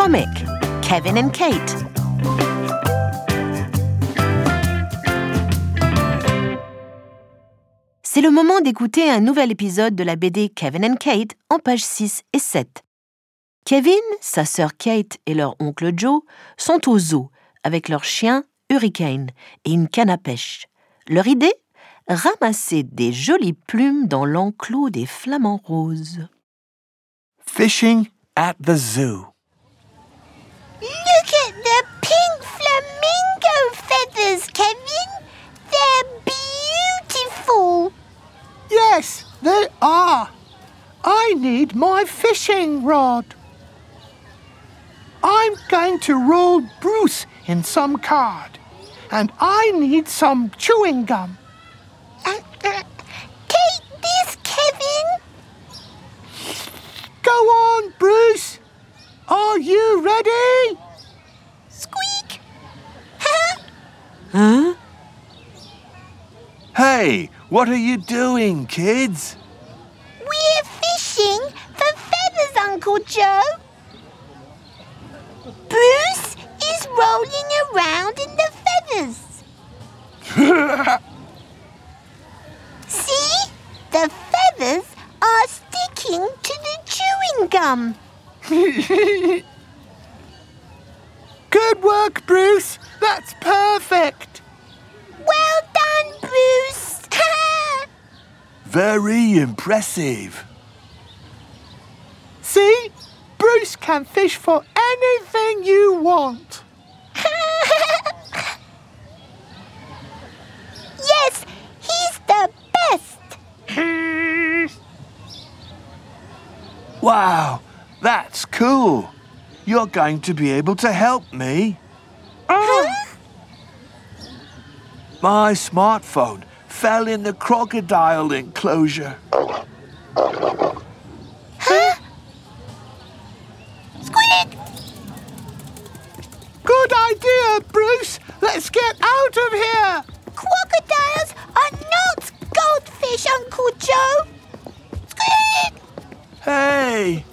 comic, Kevin and Kate. C'est le moment d'écouter un nouvel épisode de la BD Kevin and Kate en pages 6 et 7. Kevin, sa sœur Kate et leur oncle Joe sont au zoo avec leur chien Hurricane et une canne à pêche. Leur idée ? Ramasser des jolies plumes dans l'enclos des flamants roses. Fishing at the zoo. Look at the pink flamingo feathers, Kevin. They're beautiful. Yes, they are. I need my fishing rod. I'm going to roll Bruce in some card. And I need some chewing gum. Take this, Kevin. Go on, Bruce. Are you ready? Squeak. Huh? Hey, what are you doing, kids? We're fishing for feathers, Uncle Joe. Bruce is rolling around in the feathers. See? The feathers are sticking to the chewing gum. Good work, Bruce. That's perfect. Well done, Bruce. Very impressive. See? Bruce can fish for anything you want. Yes, he's the best. Wow, that's cool. You're going to be able to help me. My smartphone fell in the crocodile enclosure. Squeak! Good idea, Bruce. Let's get out of here. Crocodiles are not goldfish, Uncle Joe. Squeak! Hey,